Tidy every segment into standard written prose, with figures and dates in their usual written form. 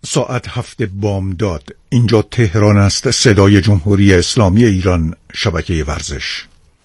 ساعت 7 بامداد. اینجا تهران است. صدای جمهوری اسلامی ایران، شبکه ورزش.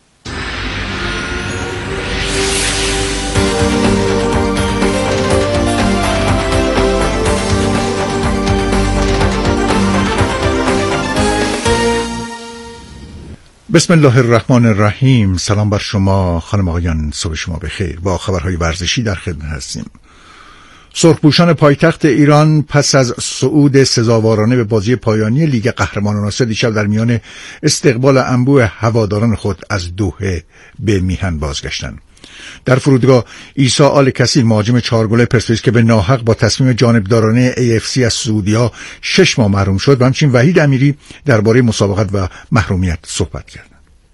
بسم الله الرحمن الرحیم. سلام بر شما خانم آقایان، صبح شما بخیر. با خبرهای ورزشی در خدمت هستیم. سرخپوشان پایتخت ایران پس از صعود سزاوارانه به بازی پایانی لیگ قهرمانان آسیا دیشب در میان استقبال انبوه هواداران خود از دوحه به میهن بازگشتند. در فرودگاه عیسی آل کثیر مهاجم 4 گله پرسپولیس که به ناحق با تصمیم جانبدارانه AFC از سعودی‌ها 6 ماه محروم شد و همچنین وحید امیری درباره مسابقات و محرومیت صحبت کرد.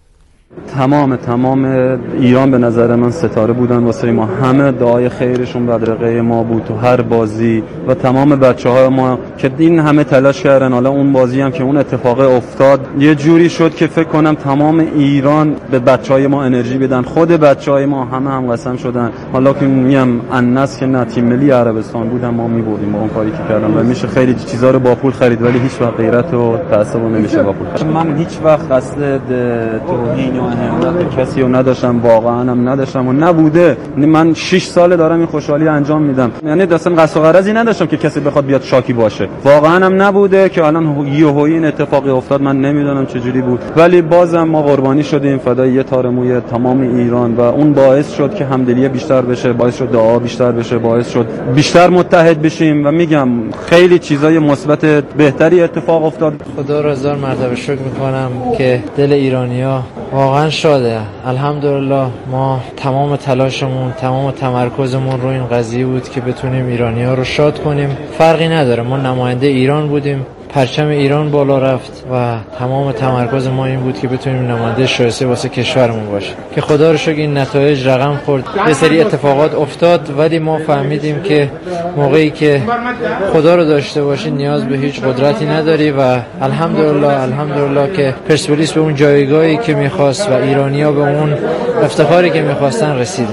تمام ایران به نظر من ستاره بودن واسه ما. همه دعای خیرشون بدرقه ما بود تو هر بازی و تمام بچه‌های ما که این همه تلاش کردن. حالا اون بازی هم که اون اتفاق افتاد یه جوری شد که فکر کنم تمام ایران به بچه‌های ما انرژی بدن. خود بچه‌های ما هم قسم شدن. حالا که میگم النصر که نه تیم ملی عربستان بودن ما می‌بردیم با اون کاری که کردن و میشه خیلی چیزا رو با پول خرید، ولی هیچ وقت غیرت و تعصب نمیشه با پول خرید. من هیچ وقت قصد توهین اهانت کسی رو نداشتم، واقعا هم نداشتم و نبوده. من 6 ساله دارم این خوشحالی انجام میدم، یعنی اصلا قصد و غرضی نداشتم که کسی بخواد بیاد شاکی باشه، واقعا هم نبوده که الان یهو این اتفاقی افتاد. من نمیدونم چه جوری بود، ولی بازم ما قربانی شدیم فدای یه تار موی تمام ایران و اون باعث شد که همدلی بیشتر بشه، باعث شد دعا بیشتر بشه، باعث شد بیشتر متحد بشیم و میگم خیلی چیزای مثبت بهتری اتفاق افتاد. خدا رو هزار مرتبه شکر میکنم که دل ایرانی‌ها واقعا شاده. الحمدلله ما تمام تلاشمون، تمام تمرکزمون رو این قضیه بود که بتونیم ایرانی‌ها رو شاد کنیم. فرقی نداره، ما نماینده ایران بودیم، پرچم ایران بالا رفت و تمام تمرکز ما این بود که بتونیم نماینده شایسته واسه کشورمون باشه که خدا رو شکر این نتایج رقم خورد. یه سری اتفاقات افتاد ولی ما فهمیدیم که موقعی که خدا رو داشته باشی نیاز به هیچ قدرتی نداری و الحمدلله که پرسپولیس به اون جایگاهی که می‌خواست و ایرانی‌ها به اون افتخاری که می‌خواستن رسیده.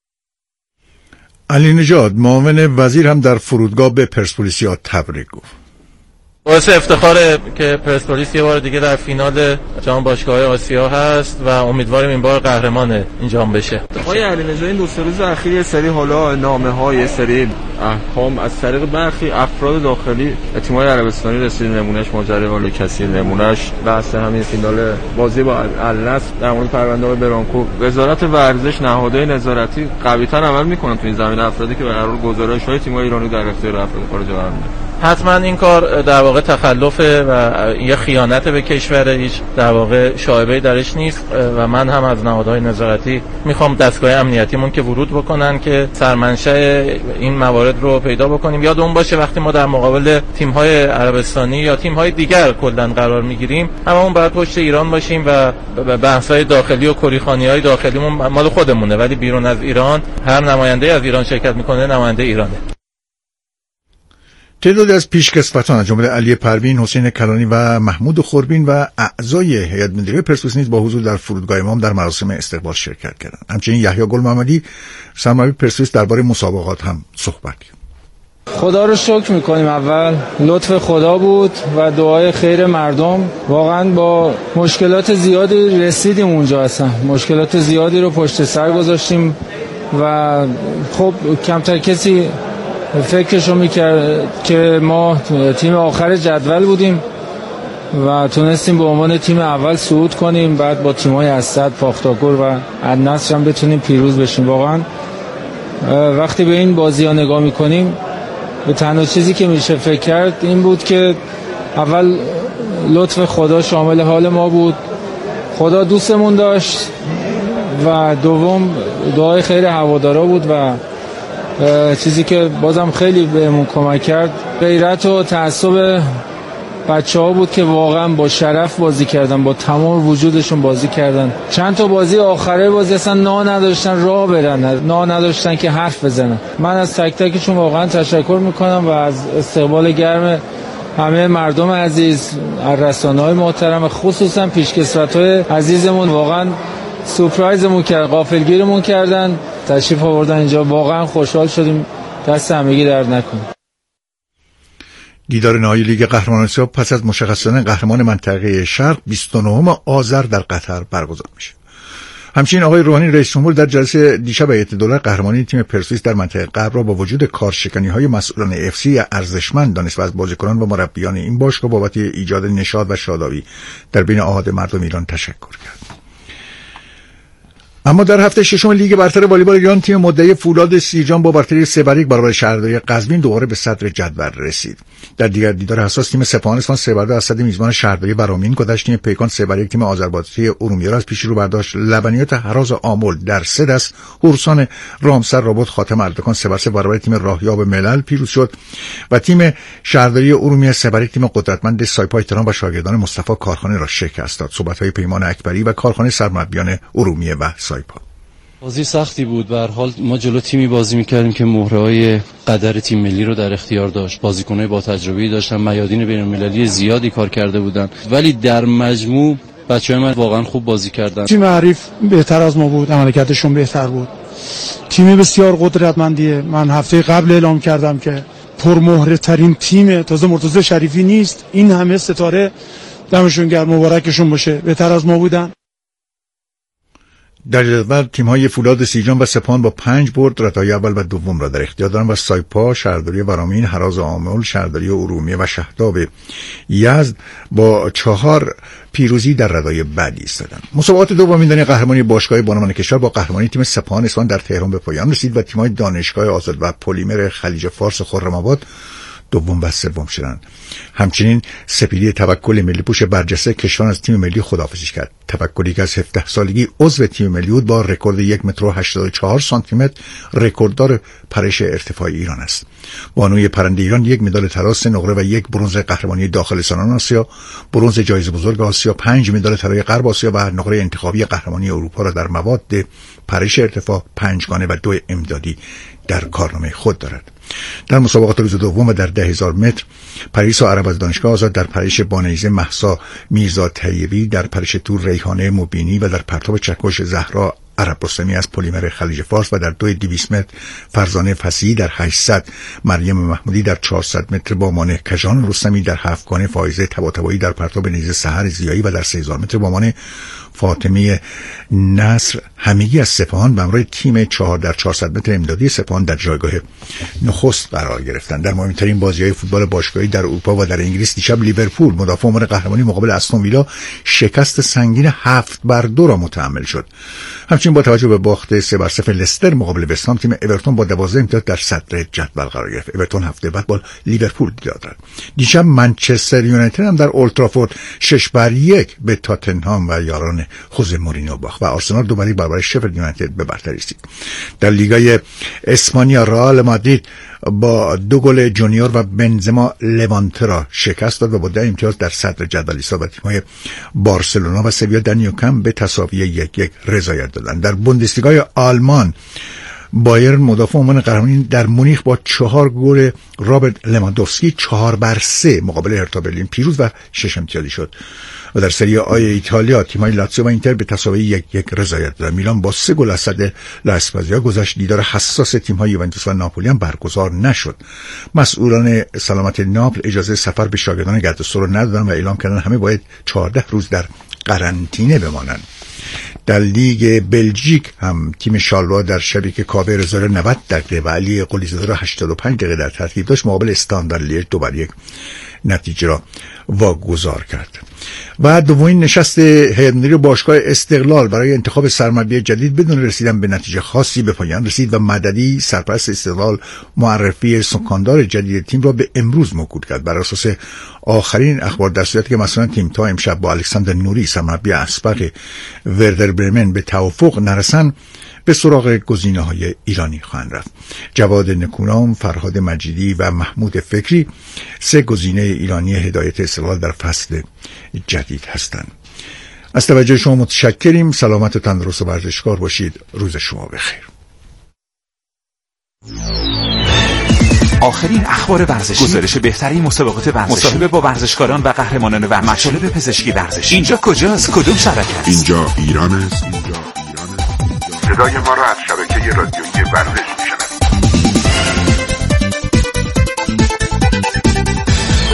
علی نژاد معاون وزیر هم در فرودگاه به پرسپولیسیا تبریک گفت. باعث افتخاره که پرسپولیس یه بار دیگه در فینال جام باشگاه‌های آسیا هست و امیدواریم این بار قهرمان این جام بشه. آقای علی‌نژاد این 2-3 روز اخیر یه سری حالا نامه‌های، یه سری احکام از طریق برخی افراد داخلی تیم‌های عربستانی رسید. نمونهش ماجرای آل کثیر، نمونهش بحث همین فینال بازی با النصر، در مورد پرونده برانکو. وزارت ورزش نهادهای نظارتی قوی‌تر عمل می‌کنن تو این زمینه، افرادی که به هر حال گزارش‌های تیم‌های ایرانی در اختیار افراد خارجی قرار میدن. حتما این کار در واقع تخلفه و یه خیانت به کشور، هیچ در واقع شایبه‌ای درش نیست و من هم از نهادهای نظارتی میخوام دستگاه امنیتیمون که ورود بکنن که سرمنشأ این موارد رو پیدا بکنیم. یادمون باشه وقتی ما در مقابل تیم‌های عربستانی یا تیم‌های دیگر کلاً قرار میگیریم هممون باید پشت ایران باشیم و بحث‌های داخلی و کریخانی‌های داخلیمون مال خودمونه، ولی بیرون از ایران هر نماینده از ایران شرکت میکنه نماینده ایرانه. تعدادی از پیشکسوتان از جمله علی پروین، حسین کلانی و محمود خوربین و اعضای هیئت مدیره پرسپولیس نیز با حضور در فرودگاه امام در مراسم استقبال شرکت کردند. همچنین یحیی گل محمدی سرمربی پرسپولیس درباره مسابقات هم صحبت کرد. خدا رو شکر میکنیم. اول لطف خدا بود و دعای خیر مردم. واقعا با مشکلات زیادی رسیدیم اونجا، اصلا مشکلات زیادی رو پشت سر گذاشتیم و خب کمتر کسی فکرشو میکرد که ما تیم آخر جدول بودیم و تونستیم به عنوان تیم اول صعود کنیم، بعد با تیم‌های اسد، پاختاکور و النصر هم بتونیم پیروز بشیم. واقعا وقتی به این بازی‌ها نگاه میکنیم به تنها چیزی که میشه فکر کرد این بود که اول لطف خدا شامل حال ما بود، خدا دوستمون داشت و دوم دعای خیر هوادارا بود و چیزی که بازم خیلی بهمون کمک کرد غیرت و تعصب بچه‌ها بود که واقعا با شرف بازی کردن، با تمام وجودشون بازی کردن. چند تا بازی آخره بازی اصلا نداشتن راه برن، نداشتن که حرف بزنن. من از تک تکشون واقعا تشکر میکنم و از استقبال گرم همه مردم عزیز، رسانه‌های محترم، خصوصا پیشکسوت‌های عزیزمون. واقعا سورپرایزمون کرد، غافلگیرمون کردن، تشریف آوردن اینجا. واقعا خوشحال شدیم. دست همگی درد نکنه. دیدار نهایی لیگ قهرمانان آسیا پس از مشخص شدن قهرمان منطقه شرق 29 آذر در قطر برگزار میشه. همچنین آقای روحانی رئیس جمهور در جلسه دیشب هیئت دولت قهرمانی تیم پرسپولیس در منطقه غرب را با وجود کارشکنی‌های مسئولان افسی ارزشمند دانست و از بازیکنان و مربیان این باشگاه بابت ایجاد نشاط و شادابی در بین احاد مردم ایران تشکر کرد. اما در هفته ششم لیگ برتر والیبال ایران تیم مدعی فولاد سیرجان با برتری 3-1 برابر شهرداری قزوین دوباره به صدر جدول رسید. در دیگر دیدار حساس تیم سپاهان اصفهان 3-2 از صد میزبان شهرداری برامین گذشت. تیم پیکان 3-1 تیم آذربایجانی ارومیه را از پیش رو برداشت. لبنیات هراز آمل در 3 دست هورسان رامسر رابط خاتم اردکان 3-3 برابر تیم راهیاب ملل پیروز شد و تیم شهرداری ارومیه 3-1 تیم قدرتمند سایپا تهران و شاگردان مصطفی کارخانه را شکست داد. صحبت‌های پیمان اکبری و کارخانه سرمربیان ارومیه و سایپا. بازی سختی بود. به هر حال ما جلو تیمی بازی می‌کردیم که مهره‌های قدر تیم ملی رو در اختیار داشت. بازیکن‌های با تجربه‌ای داشتن، میادین بین‌المللی زیادی کار کرده بودن، ولی در مجموع بچه‌های من واقعا خوب بازی کردن. تیم حریف بهتر از ما بود، عملکردشون بهتر بود. تیم بسیار قدرتمندیه. من هفته قبل اعلام کردم که پرمهره ترین تیم، تازه مرتضی شریفی نیست، این همه ستاره دمشون گرم، مبارکشون باشه، بهتر از ما بودن. در جدول تیم‌های فولاد سیرجان و سپاهان با 5 برد رتبه اول و دوم را در اختیار دارند و سایپا، شهرداری برامین، هراز آمل، شهرداری ارومیه و شهداب یزد با 4 پیروزی در ردای بعدی ایستادند. مسابقات دومین دانه قهرمانی باشگاه بانوان کشور با قهرمانی تیم سپاهان اصفهان در تهران به پایان رسید و تیم‌های دانشگاه آزاد و پلیمر خلیج فارس خرم‌آباد دوم و سوم شدند. همچنین سپیدی توکل ملی پوش برجسته کشور از تیم ملی خداحافظی کرد. توکلی که از 17 سالگی عضو تیم ملی بود با رکورد 1.84 متر رکورددار پرش ارتفاع ایران است. بانوی پرنده ایران 1 مدال طلا، 3 نقره و 1 برنز قهرمانی داخل سالن آسیا، برنز جایزه بزرگ آسیا، 5 مدال طلای غرب آسیا و نقره انتخابی قهرمانی اروپا را در مواد پرش ارتفاع 5 گانه و 2 امدادی در کارنامه خود دارد. در مسابقات روز دوم و در 10,000 متر پریسا عرب از دانشگاه آزاد، در پرش بانیزه مهسا میرزا طیبی، در پرش تور ریحانه مبینی و در پرتاب چکش زهرا عرب رستمی از پلیمر خلیج فارس و در 200 متر فرزانه فصیحی، در 800 مریم محمودی، در 400 متر بامان کژان رستمی، در 7 گانه فائزه طباطبایی، در پرتاب نیزه سحر زیایی و در 3000 متر بامان فاطمه نصر همگی از سپاهان به همراه تیم 4 در 400 متر امدادی سپاهان در جایگاه نخست قرار گرفتند. در مهمترین بازی‌های فوتبال باشگاهی در اروپا و در انگلیس دیشب لیورپول مدافع امور قهرمانی مقابل استون ویلا شکست سنگین 7-2 را متحمل شد. همچنین با توجه به باخت 3-0 لستر مقابل وستهام تیم اورتون با 12 امتیاز در صدر جدول قرار گرفت. اورتون هفته بعد با لیورپول دیدار دارد. دیشب منچستر یونایتد هم در اولترافورد 6-1 به تاتنهام و یاران خوزه مورینیو باخت و آرسنال 2-1 برابر شفیلد یونایتد به برتری رسید. در لیگای اسپانیا رئال مادرید با 2 گل جونیور و بنزما لوانته را شکست داد و با 10 امتیاز در صدر جدول ایستاد و تیم‌های بارسلونا و سویا در نیوکمپ به تساوی 1-1 رضایت دادند. در بوندسلیگای آلمان بایرن مدافع عنوان قهرمانی در مونیخ با 4 گل رابرت لواندوفسکی 4-3 مقابل هرتا برلین پیروز و 6 امتیازی شد. و در سری آ ایتالیا تیم‌های لاتزیو و اینتر به تساوی 1-1 رضایت دادند. میلان با 3 گل از صد لاسپازیا گذشت. دیدار حساس تیم‌های یوونتوس و ناپولی هم برگزار نشد. مسئولان سلامت ناپل اجازه سفر به شاگردان گاتوسو را ندادند و اعلام کردند همه باید 14 روز در قرنطینه بمانند. در لیگ بلژیک هم تیم شالوا در شبی که کاوه رضا 90 دقیقه و علی قلیزاده را 85 دقیقه در ترتیب داشت مقابل استاندارد لیژ 2-1 نتیجه را واگذار کرد. و دومین نشست هیئت مدیره باشگاه استقلال برای انتخاب سرمربی جدید بدون رسیدن به نتیجه خاصی به پایان رسید و مددی سرپرست استقلال معرفی سکاندار جدید تیم را به امروز موکول کرد. بر اساس آخرین اخبار در صورتی که مثلا تیم تا امشب با الکساندر نوری سرمربی اسبق وردر برمن به توافق نرسند به سراغ گزینه‌های ایرانی خواهند رفت. جواد نکونام، فرهاد مجیدی و محمود فکری 3 گزینه ایرانی هدایت استقلال در فصل جدید هستند. از توجه شما متشکریم. سلامت و تندرست و ورزشکار باشید. روز شما بخیر. آخرین اخبار ورزشی، گزارش بهترین مسابقات ورزشی، مصاحبه با ورزشکاران و قهرمانان ورزشی، مطالب پزشکی ورزشی. اینجا کجاست؟ کدوم شبکه است؟ اینجا ایران است. صدای ما را از شبکه رادیویی ورزش میشنوید.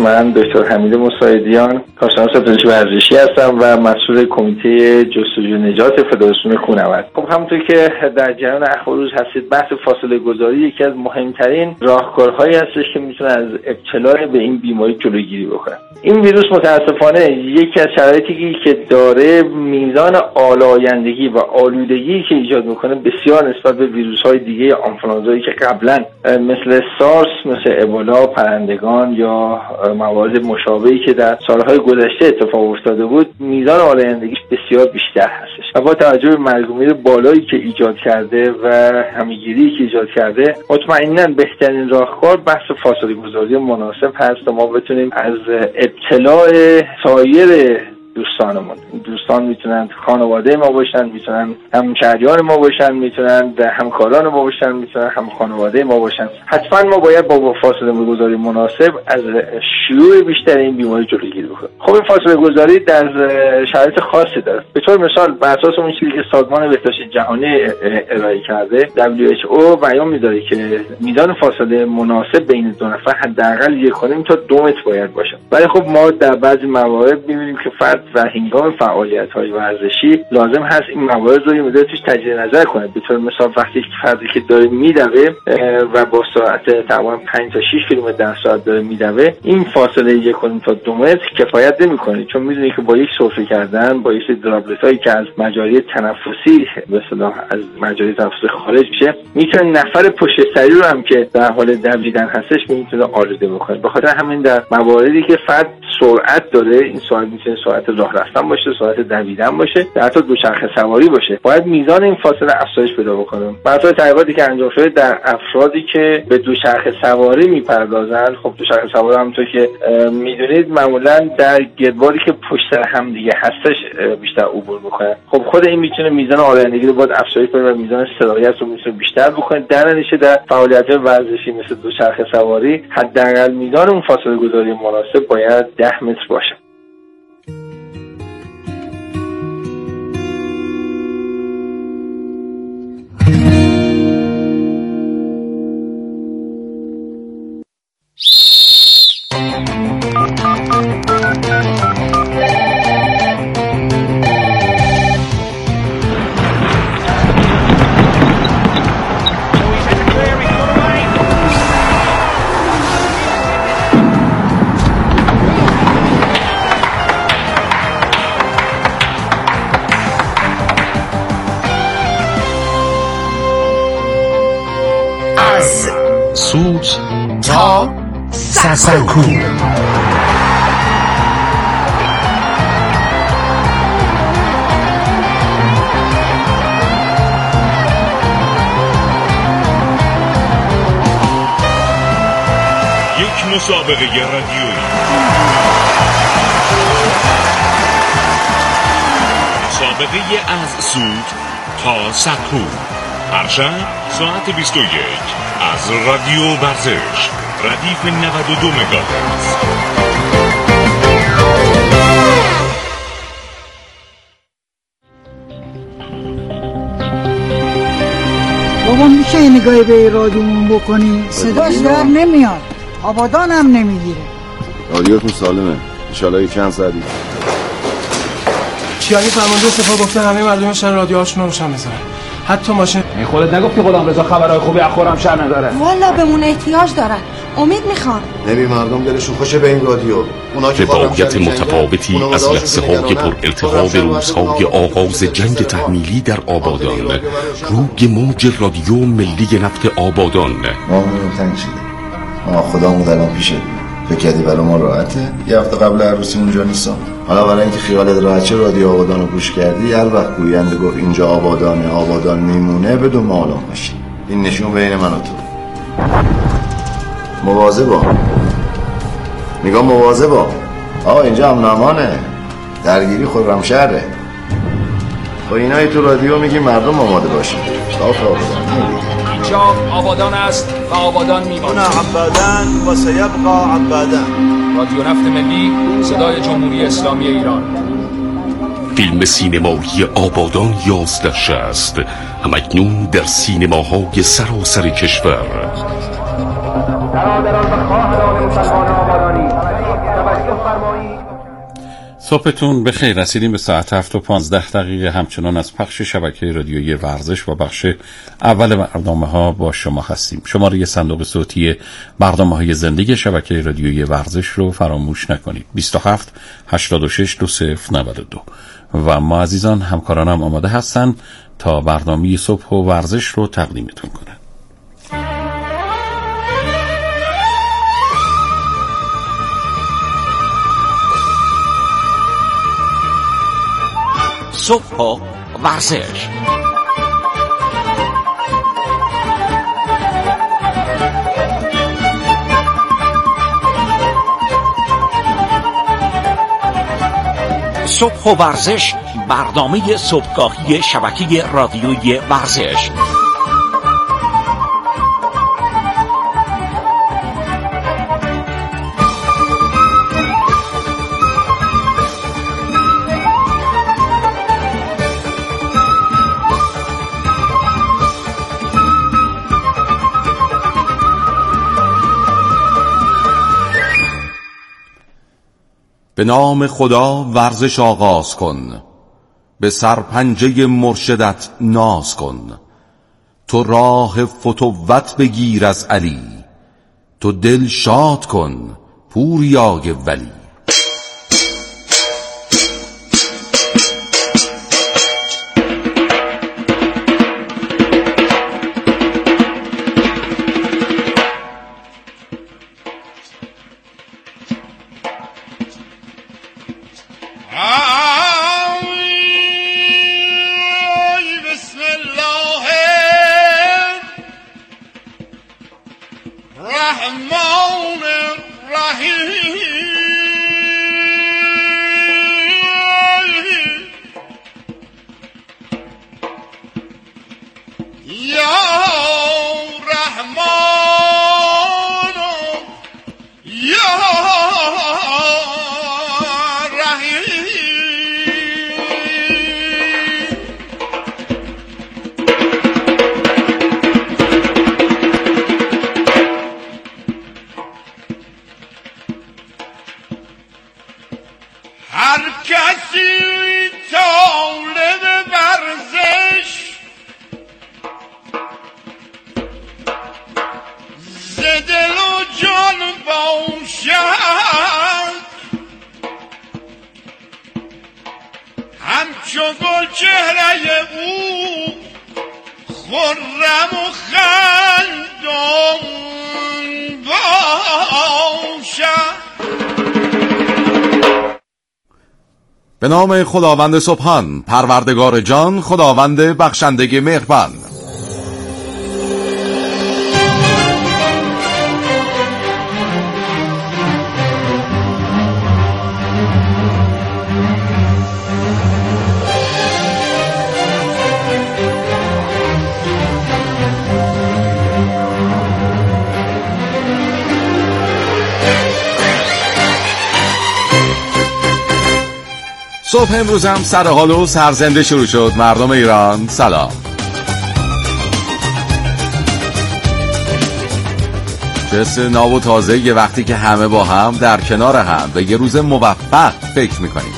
من دکتر حمید مساعدیان کارشناس پزشکی ورزشی هستم و مسئول کمیته جستجوی نجات فدراسیون کوهنورد. خب همونطور که در جریان اخبار روز هستید، بحث فاصله گذاری یکی از مهمترین راهکارهایی هستش که میتونه از ابتلا به این بیماری جلوگیری بکنه. این ویروس متاسفانه یکی از شرایطی که داره میزان آلایندگی و آلودگی که ایجاد میکنه بسیار نسبت به ویروس‌های دیگه آنفولانزایی که قبلا مثل سارس، مثل ابولا، پرندگان یا موارد مشابهی که در سالهای گذشته اتفاق افتاده بود، میزان آلایندگیش بسیار بیشتر هستش و با توجه به مرگ و میر بالایی که ایجاد کرده و همه‌گیری که ایجاد کرده، مطمئناً بهترین راهکار بحث فاصله گذاری مناسب هست تا ما بتونیم از ابتلاع سایر دوستانمون، دوستان میتونن خانواده ما باشن، میتونن همشهریان ما باشن، میتونن همکاران ما باشن، میتونن هم خانواده ما باشن، حتما ما باید با فاصله گذاری مناسب از شیوع بیشتر این بیماری جلوگیری بکنیم. خب این فاصله گذاری در شرایط خاصی داره. به طور مثال بر اساس اون چیزی که سازمان بهداشت جهانی ارائه کرده، WHO بیان می‌داره که میزان فاصله مناسب بین دو نفر حداقل 1.5 تا 2 متر باید باشه. ولی خب ما در بعضی موارد می‌بینیم که فرد و هنگام فعالیت‌های ورزشی لازم هست این موارد رو یه مقدار توش تجدید نظر کنه. به طور مثال وقتی فردی که داره میدوه و با سرعت تقریبا 5 تا 6 کیلومتر در ساعت داره میدوه، این فاصله 1.5 تا 2 متر کفایت نمی‌کنه، چون می‌دونی که با یک سرفه کردن، با یک دراپلتایی که از مجاری تنفسی به اصطلاح از مجاری تنفسی خارج میشه، میتونه نفر پشت سری رو هم که در حال دویدن هستش میتونه آلوده بکنه. به خاطر همین در مواردی که فرد سرعت داره، این سرعت میتونه سرعت راه رفتن باشه، سرعت دویدن باشه، یا حتی دوچرخه سواری باشه، باید میزان این فاصله افزایش پیدا بکنه. بر اساس تحقیقاتی که انجام شده در افرادی که به دوچرخه سواری میپردازن، خب دوچرخه سواری همونطور که میدونید معمولا در گردبادی که پشت سر هم دیگه هستش بیشتر عبور میکنه. خب خود این میتونه میزان آلایندگی رو باید افزایش بده و میزان سرایت رو میتونه بیشتر بکنه. در نتیجه در فعالیت‌های ورزشی مثل دوچرخه سواری حداقل میزان اون فاصله گذاری مناسب باید 10 متر باشه. سوت تا سسکو. یک مسابقه رادیویی، مسابقه از سوت تا سکو، هر شب ساعت 21 از رادیو ورزش، ردیف 92 مگاهرتز. بابا میشه یه نگاهی به رادیومون بکنی؟ صداش در نمیاد، آبادان هم نمیگیره. رادیوتون سالمه، انشالله چند ساعتی. چیانی فرمانده سپاه گفته همه مردمشن رادیوهاشون رو روشن بذارن، حتی ماشین. خودت نگفتی غلام رضا خبرهای خوبی از خرمشهر نداره؟ والا بهمون احتیاج دارن، امید میخوان. نبی مردم دلشون خوشه به این رادیو. روایت متفاوتی از لحظه‌های پر التهاب روزهای آغاز جنگ تحمیلی در آبادان، روی موج رادیو ملی نفت آبادان. ما تنگ شدیم، خدامون الان پیشه. فکر کردی برای ما راحته؟ یه هفته قبل عروسی اونجا نیستم. حالا برای اینکه خیالت راحت شه رادیو آبادان رو گوش کردی، هر وقت گوینده گفت اینجا آبادانه، آبادان میمونه، بدون معلوم باشی. این نشون بین من و تو. مواظبا، میگم مواظبا. اینجا امنامانه، درگیری خرمشهره. خب اینایی تو رادیو میگی مردم آماده باشید. صاف آبادان اینجا آبادان است و آبادان میماند. عبادان و سیبقا عبادان. رادیو نفت ملی، صدای جمهوری اسلامی ایران. فیلم سینمایی آبادان 1160 همکنون در سینماهای سراسر کشور. برادران و خواهران مسلمان آبادانی، صبحتون بخیر. رسیدیم به ساعت 7:15 همچنان از پخش شبکه رادیویی ورزش و بخش اول برنامه‌ها با شما هستیم. شماره صندوق صوتی برنامه‌های زندگی شبکه رادیویی ورزش رو فراموش نکنید. 27 86 2092 و ما عزیزان همکارانم آماده هستن تا برنامه صبح و ورزش رو تقدیمتون کنن. صبح و ورزش. صبح و ورزش، برنامه صبحگاهی شبکه رادیویی ورزش. به نام خدا ورزش آغاز کن، به سرپنجه مرشدت ناز کن. تو راه فتوت بگیر از علی، تو دل شاد کن پوریای ولی. به نام خداوند سبحان، پروردگار جان، خداوند بخشنده مهربان. صبح امروز هم سرحال و سرزنده شروع شد. مردم ایران سلام. جس ناب و تازه یه وقتی که همه با هم در کنار هم به یه روز موفق فکر میکنیم.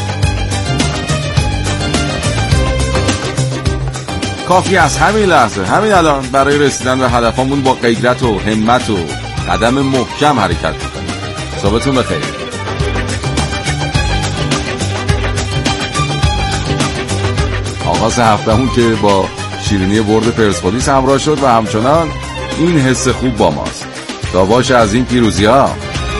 کافی از همین لحظه، همین الان برای رسیدن به هدفمون با غیرت و همت و قدم محکم حرکت میکنیم. صبحتون بخیر. آغاز هفتهمون که با شیرینی برد پرسپولیس همراه شد و همچنان این حس خوب با ماست. تا باشه از این پیروزی ها.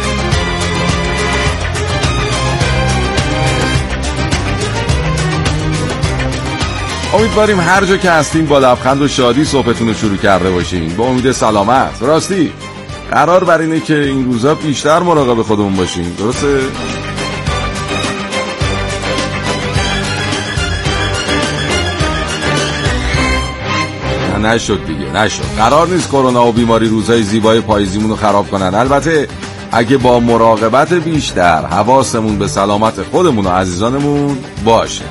امیدواریم هر جا که هستین با لبخند و شادی صبحتون رو شروع کرده باشین، با امید سلامت. راستی قرار بر اینه که این روزا بیشتر مراقب خودمون باشین، درسته؟ نشد دیگه، نشد. قرار نیست کرونا و بیماری روزهای زیبای پاییزیمون رو خراب کنن. البته اگه با مراقبت بیشتر حواسمون به سلامت خودمون و عزیزانمون باشه.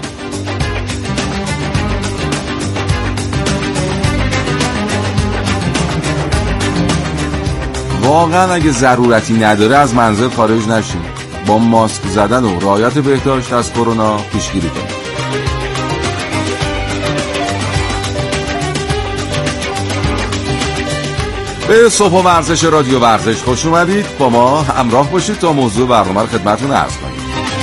واقعا اگه ضرورتی نداره از منزل خارج نشین. با ماسک زدن و رعایت بهداشت از کرونا پیشگیری کنید. به صبح و ورزش رادیو ورزش خوش اومدید. با ما همراه باشید تا موضوع برنامه رو خدمتتون عرض کنیم.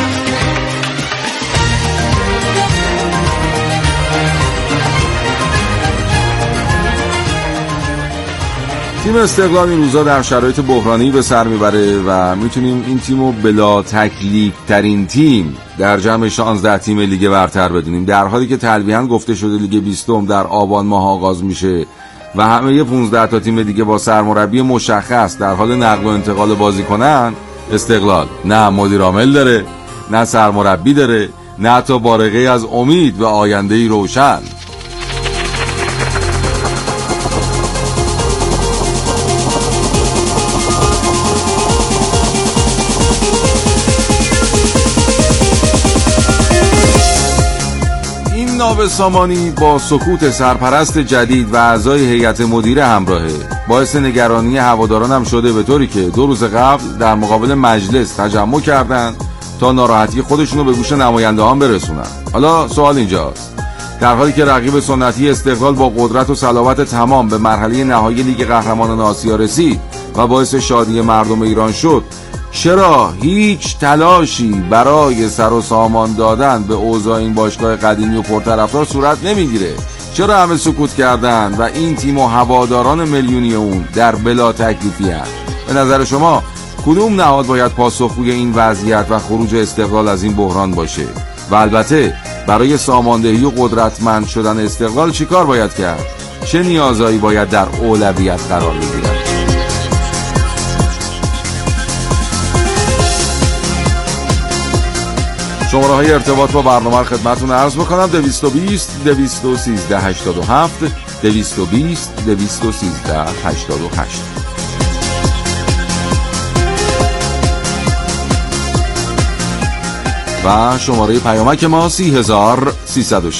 تیم استقلال این روزا در شرایط بحرانی به سر میبره و میتونیم این تیمو بلا تکلیف ترین تیم در جمع 16 تیم لیگ برتر بدونیم، در حالی که تلویحاً گفته شده لیگ 20 در آبان ماه آغاز میشه و همه 15 تا تیم دیگه با سرمربی مشخص در حال نقل و انتقال بازیکنن. استقلال نه مدیر عامل داره، نه سرمربی داره، نه حتی بارقه از امید و آینده‌ای روشن. ناب سامانی با سکوت سرپرست جدید و اعضای هیئت مدیره همراهه باعث نگرانی هواداران هم شده، به طوری که 2 روز قبل در مقابل مجلس تجمع کردن تا ناراحتی خودشونو به گوش نماینده‌ها برسونن. حالا سوال اینجاست، در حالی که رقیب سنتی استقلال با قدرت و صلابت تمام به مرحله نهایی لیگ قهرمانان آسیا رسید و باعث شادی مردم ایران شد، چرا هیچ تلاشی برای سر و سامان دادن به اوضاع این باشگاه قدیمی و پرطرفدار صورت نمیگیره؟ چرا همه سکوت کردن و این تیم و هواداران میلیونی اون در بلا تکلیفی هست؟ به نظر شما کدوم نهاد باید پاسخگوی این وضعیت و خروج استقلال از این بحران باشه؟ و البته برای ساماندهی و قدرتمند شدن استقلال چیکار باید کرد؟ چه نیازایی باید در اولویت قرار بگیرن؟ شماره های ارتباط با برنامه خدمتتون عرض بکنم: 220 213 87 220 213 88 و شماره پیامک ما 30306.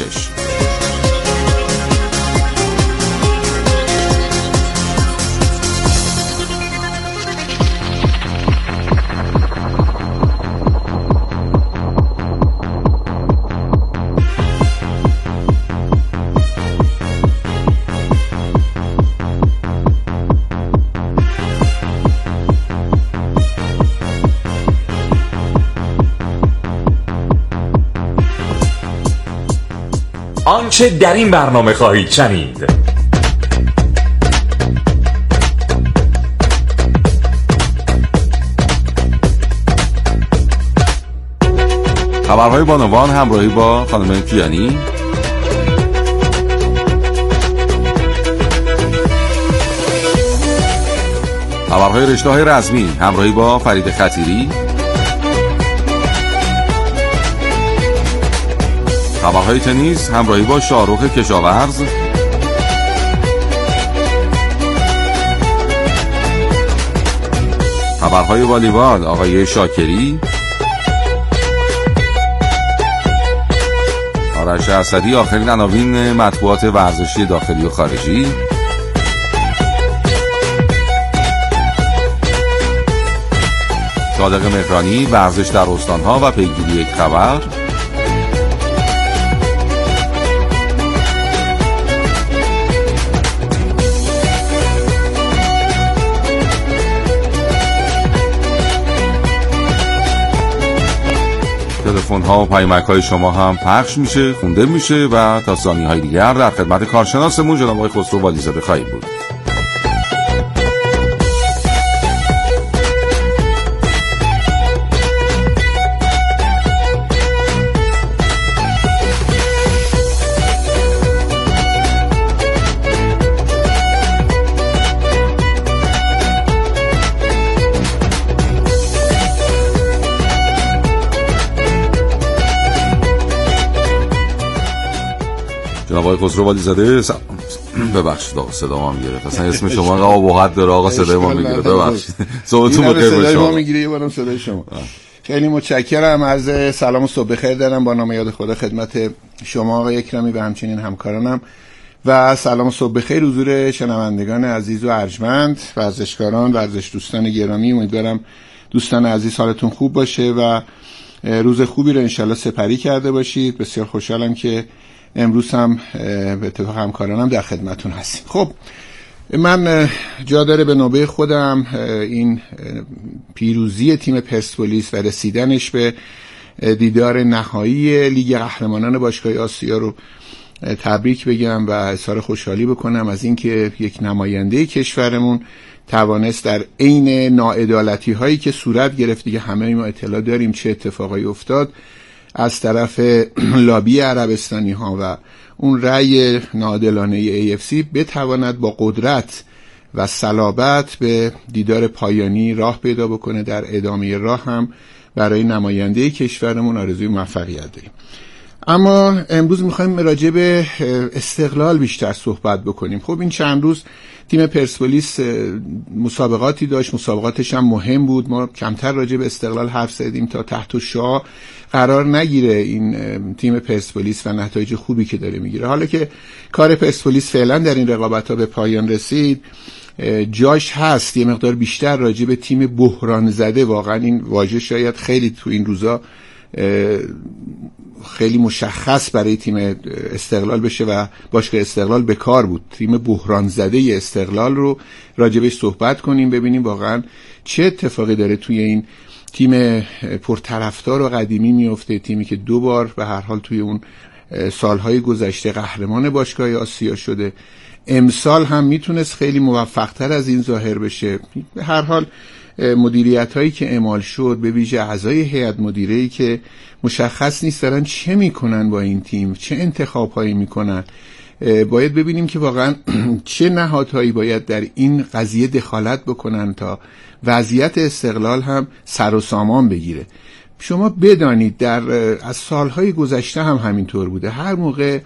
آنچه در این برنامه خواهید شنید: خبرهای بانوان همراهی با خانم کیانی، خبرهای رشته‌های رسمی همراهی با فرید خطیری، خبرهای تنیس همراهی با شاهرخ کشاورز، خبرهای والیبال آقای شاکری، آرش اسدی آخرین عناوین مطبوعات ورزشی داخلی و خارجی، صادق مهرانی ورزش در استانها و پیگیری یک خبر، تلفن ها و پیامک های شما هم پخش میشه، خونده میشه و تا ثانیه های دیگر در خدمت کارشناسمون جناب آقای خسرو والیزاده خواهیم بود. جناب آقای خسرو والیزاده ببخشید صدا هم گرفت، اصلا اسم شما آقا ابهت داره، آقا صدای ما میگیره، ببخشید صحبتون بخیر باشه. صدای ما میگیره یه بارم صدای شما. خیلی متشکرم. عرض سلام و صبح بخیر دارم با نام یاد خدا خدمت شما آقای اکرامی و همچنین همکارانم و سلام و صبح بخیر حضور شنوندگان عزیز و ارجمند، ورزشکاران، ورزش دوستان گرامی. امیدوارم دوستان عزیز حالتون خوب باشه و روز خوبی رو انشالله سپری کرده باشید. بسیار خوشحالم که امروز هم به اتفاق همکارانم در خدمتون هستیم. خب من جا داره به نوبه خودم این پیروزی تیم پرسپولیس و رسیدنش به دیدار نهایی لیگ قهرمانان باشگاه آسیا رو تبریک بگم و اظهار خوشحالی بکنم از اینکه یک نماینده کشورمون توانست در عین ناعدالتی هایی که صورت گرفت، دیگه همه ما اطلاع داریم چه اتفاقایی افتاد از طرف لابی عربستانی ها و اون رأی ناعادلانه AFC، بتواند با قدرت و صلابت به دیدار پایانی راه پیدا بکنه. در ادامه راه هم برای نماینده کشورمون آرزوی موفقیت داریم. اما امروز میخوایم راجع به استقلال بیشتر صحبت بکنیم. خب این چند روز تیم پرسپولیس مسابقاتی داشت، مسابقاتش هم مهم بود. ما کمتر راجع به استقلال حرف زدیم تا تحت شعاع قرار نگیره این تیم پرسپولیس و نتایج خوبی که داره میگیره. حالا که کار پرسپولیس فعلا در این رقابت‌ها به پایان رسید، جاش هست یه مقدار بیشتر راجع به تیم بحران زده، واقعا این واژه شاید خیلی تو این روزا خیلی مشخص برای تیم استقلال بشه و باشگاه استقلال به کار بود. تیم بحران زده استقلال رو راجبش صحبت کنیم، ببینیم واقعا چه اتفاقی داره توی این تیم پرطرفدار و قدیمی میفته. تیمی که 2 بار به هر حال توی اون سالهای گذشته قهرمان باشگاه آسیا شده، امسال هم میتونست خیلی موفق‌تر از این ظاهر بشه. به هر حال مدیریت هایی که اعمال شد، به ویژه اعضای هیئت مدیره‌ای که مشخص نیست دارن چه میکنن با این تیم، چه انتخاب هایی میکنن. باید ببینیم که واقعا چه نهادهایی باید در این قضیه دخالت بکنن تا وضعیت استقلال هم سر و سامان بگیره. شما بدانید از سالهای گذشته هم همینطور بوده. هر موقع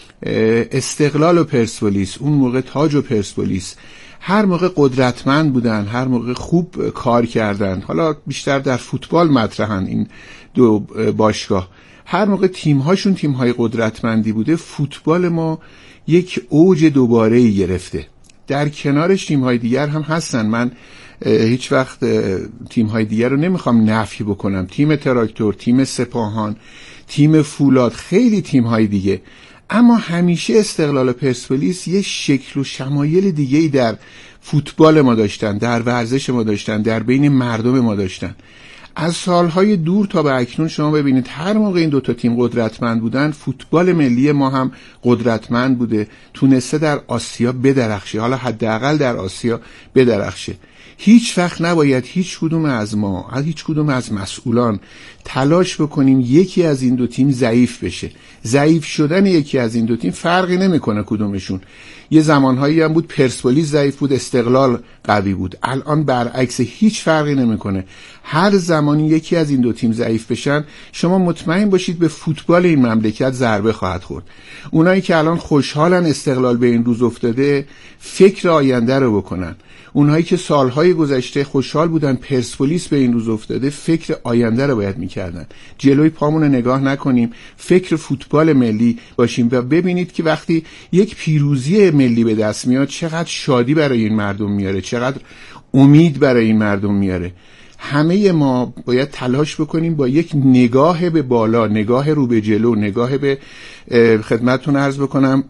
استقلال و پرسپولیس، اون موقع تاج و پرسپولیس، هر موقع قدرتمند بودن، هر موقع خوب کار کردن، حالا بیشتر در فوتبال مطرحن این دو باشگاه، هر موقع تیم‌هاشون تیم‌های قدرتمندی بوده، فوتبال ما یک اوج دوباره‌ای گرفته. در کنارش تیم‌های دیگر هم هستن. من هیچ وقت تیم‌های دیگر رو نمیخوام نفی بکنم، تیم تراکتور، تیم سپاهان، تیم فولاد، خیلی تیم‌های دیگه، اما همیشه استقلال و پرسپولیس یه شکل و شمایل دیگه‌ای در فوتبال ما داشتن، در ورزش ما داشتن، در بین مردم ما داشتن. از سالهای دور تا به اکنون شما ببینید هر موقع این 2 تا تیم قدرتمند بودن، فوتبال ملی ما هم قدرتمند بوده، تونسته در آسیا بدرخشه، حالا حداقل در آسیا بدرخشه. هیچ وقت نباید هیچ کدوم از ما، هیچ کدوم از مسئولان تلاش بکنیم یکی از این 2 تیم ضعیف بشه. ضعیف شدن یکی از این 2 تیم فرقی نمیکنه کدومشون. یه زمانهایی هم بود پرسپولیس ضعیف بود، استقلال قوی بود. الان برعکس، هیچ فرقی نمیکنه. هر زمانی یکی از این 2 تیم ضعیف بشن، شما مطمئن باشید به فوتبال این مملکت ضربه خواهد خورد. اونایی که الان خوشحالن استقلال به این روز افتاده، فکر آینده رو بکنن. اونهایی که سالهای گذشته خوشحال بودن پرسپولیس به این روز افتاده، فکر آینده رو باید میکردن. جلوی پامون نگاه نکنیم، فکر فوتبال ملی باشیم و ببینید که وقتی یک پیروزی ملی به دست میاد چقدر شادی برای این مردم میاره، چقدر امید برای این مردم میاره. همه ما باید تلاش بکنیم با یک نگاه به بالا، نگاه رو به جلو، نگاه به خدمتتون عرض بکنم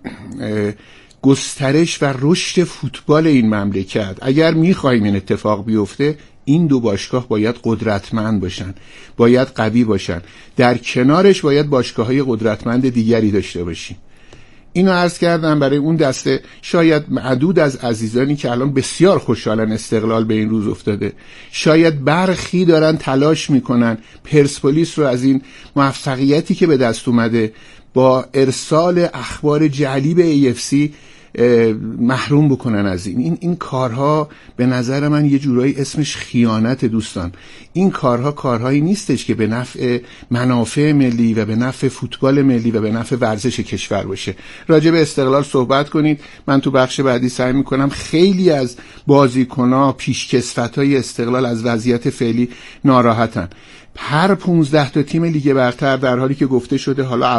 گسترش و رشد فوتبال این مملکت. اگر میخوایم این اتفاق بیفته، این 2 باشگاه باید قدرتمند باشن، باید قوی باشن. در کنارش باید باشگاه‌های قدرتمند دیگری داشته باشیم. اینو عرض کردم برای اون دسته شاید معدود از عزیزانی که الان بسیار خوشحالن استقلال به این روز افتاده. شاید برخی دارن تلاش میکنن پرسپولیس رو از این موفقیتی که به دست اومده با ارسال اخبار جعلی به AFC محروم بکنن از این کارها. به نظر من یه جورایی اسمش خیانت دوستان. این کارها کارهایی نیستش که به نفع منافع ملی و به نفع فوتبال ملی و به نفع ورزش کشور باشه. راجع به استقلال صحبت کنید. من تو بخش بعدی سعی میکنم خیلی از بازیکن‌ها پیشکسوت‌های استقلال از وضعیت فعلی ناراحتن. هر 15 تا تیم لیگ برتر در حالی که گفته شده حالا